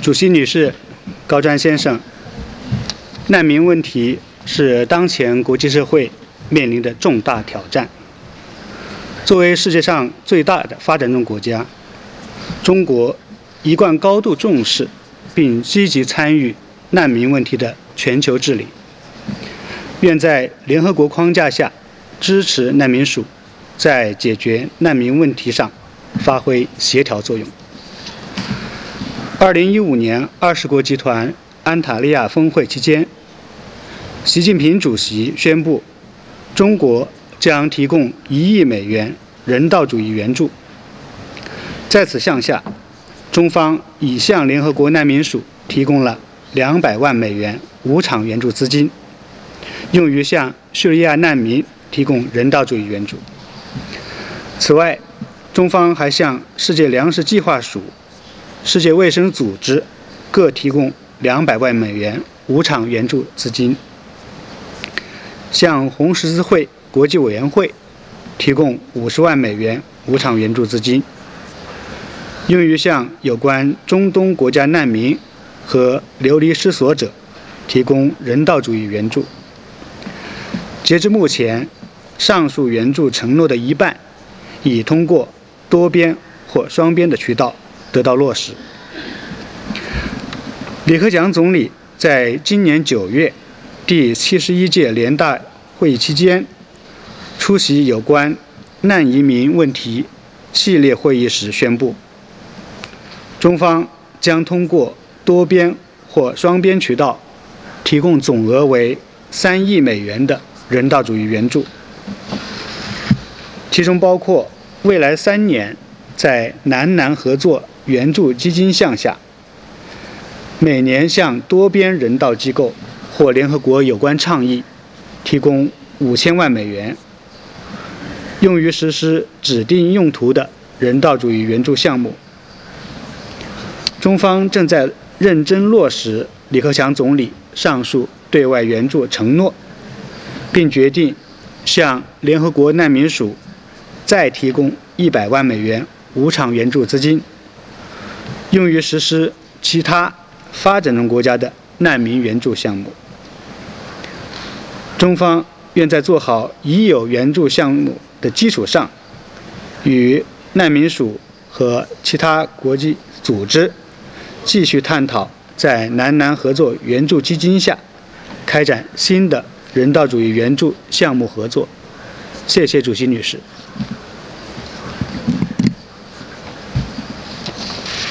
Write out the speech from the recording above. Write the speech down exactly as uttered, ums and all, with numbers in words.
主席女士、高瞻先生，难民问题是当前国际社会面临的重大挑战。作为世界上最大的发展中国家，中国一贯高度重视并积极参与难民问题的全球治理，愿在联合国框架下支持难民署在解决难民问题上发挥协调作用。二零一五年二十国集团安塔利亚峰会期间，习近平主席宣布，中国将提供一亿美元人道主义援助。在此项下，中方已向联合国难民署提供了两百万美元无偿援助资金，用于向叙利亚难民提供人道主义援助。此外，中方还向世界粮食计划署、世界卫生组织各提供两百万美元无偿援助资金，向红十字会国际委员会提供五十万美元无偿援助资金，用于向有关中东国家难民和流离失所者提供人道主义援助。截至目前，上述援助承诺的一半已通过多边或双边的渠道得到落实。李克强总理在今年九月第七十一届联大会议期间出席有关难移民问题系列会议时宣布，中方将通过多边或双边渠道提供总额为三亿美元的人道主义援助，其中包括未来三年在南南合作援助基金项下，每年向多边人道机构或联合国有关倡议提供五千万美元，用于实施指定用途的人道主义援助项目。中方正在认真落实李克强总理上述对外援助承诺，并决定向联合国难民署再提供一百万美元无偿援助资金，用于实施其他发展中国家的难民援助项目。中方愿在做好已有援助项目的基础上，与难民署和其他国际组织继续探讨在南南合作援助基金下开展新的人道主义援助项目合作。谢谢主席女士。